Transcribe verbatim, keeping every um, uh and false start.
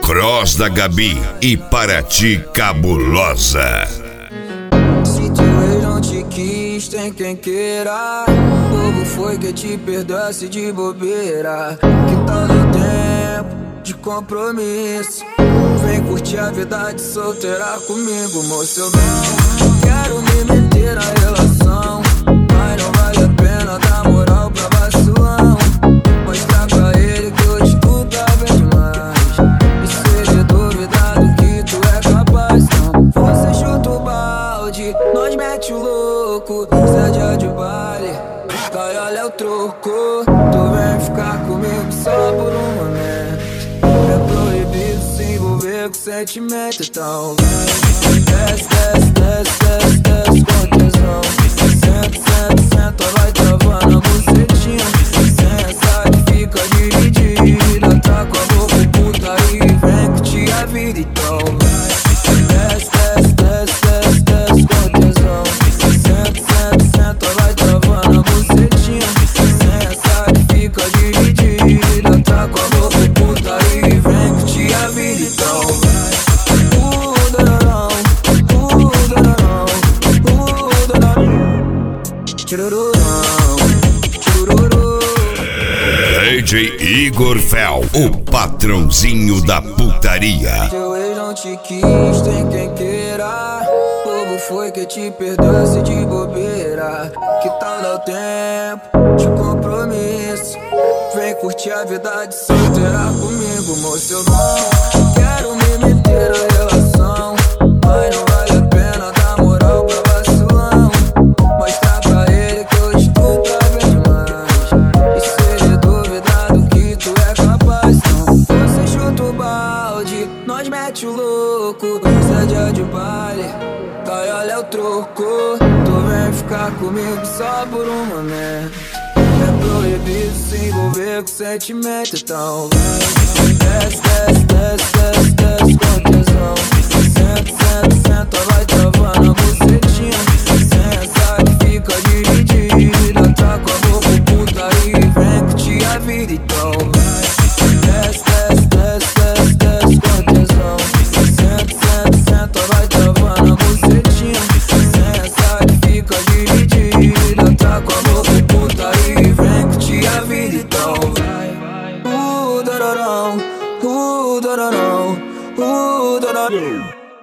Cross da Gabi e Paraty Cabulosa. Se teu ex não te quis, tem quem queira. Bobo foi que te perdoasse de bobeira. Que tal no tempo de compromisso? Vem curtir a vida de solteira comigo, moço. Eu não quero me meter na relação, mas não vale a pena dar moral pra vacilão. Mostrar pra ele que hoje tu tá bem demais, e se ele duvidar do que tu é capaz, não. Você chuta o balde, nós mete o louco. Isso é dia de baile, cai, olha o troco. Tu vem ficar comigo só por um momento. É proibido se envolver com sentimento, então vem. Desce, desce, desce, desce, desce com tesão. Senta, senta, senta, vai travando a bucetinha. Sensa que fica dividida, tá com a boca puta e vem curtir a vida, então vem. Desce, desce, desce, desce, desce com tesão. Senta, senta, senta, vai travando a bucetinha. Sensa que fica dividida, tá com a boca puta e vem curtir a vida, então vem. D J Igor Fel, o patrãozinho da putaria. Teu ex não te quis, tem quem queira. Bobo foi que te perdoasse de bobeira. Que tal dar o tempo de compromisso? Vem curtir a vida de solteira comigo, moço. Eu não quero me meter na relação, mas não vale a pena dar moral pra vacilão. Mostrar pra ele que hoje tu tá bem demais, e se ele duvidar do que tu é capaz, não. Você chuta o balde, nós mete o louco. Isso é dia de baile, cai, olha o troco. Tu vem ficar comigo só por um momento. É proibido se envolver com sentimento, então vem. Desce, desce, desce, desce, desce com tesão. Senta, senta, senta, vai travando a bucetinha. Sensa que